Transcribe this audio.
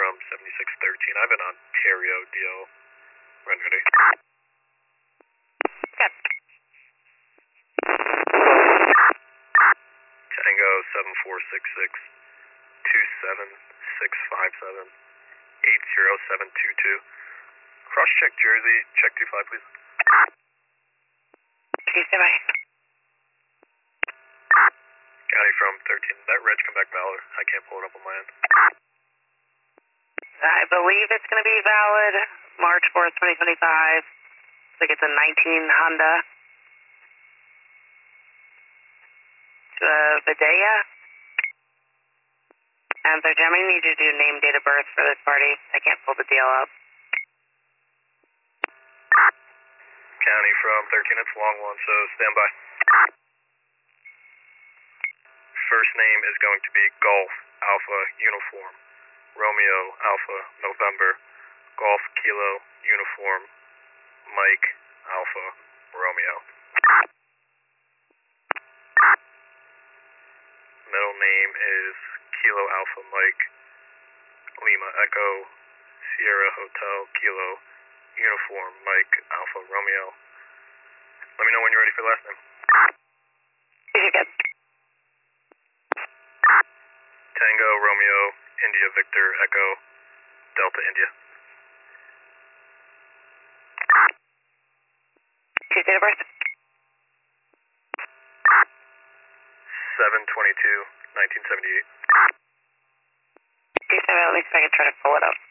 from 7613. I have an Ontario deal. When ready. Yep. Tango 7466 27657 80722. Cross check Jersey, check 25 please. Please stand by. County from 13. That reg come back valid. I can't pull it up on my end. I believe it's going to be valid March 4th, 2025. I think it's a 19 Honda. Videa. And so, Jim, I need you to do name, date of birth for this party. I can't pull the deal up. County from 13. It's long one, so stand by. First name is going to be Golf Alpha Uniform Romeo Alpha November Golf Kilo Uniform Mike Alpha Romeo. Middle name is Kilo Alpha Mike Lima Echo Sierra Hotel Kilo Uniform Mike Alpha Romeo. Let me know when you're ready for the last name. You're good. Tango Romeo India Victor Echo Delta India. His date of birth? 7/22/1978. Please stand by. Let me see if I can try to pull it up.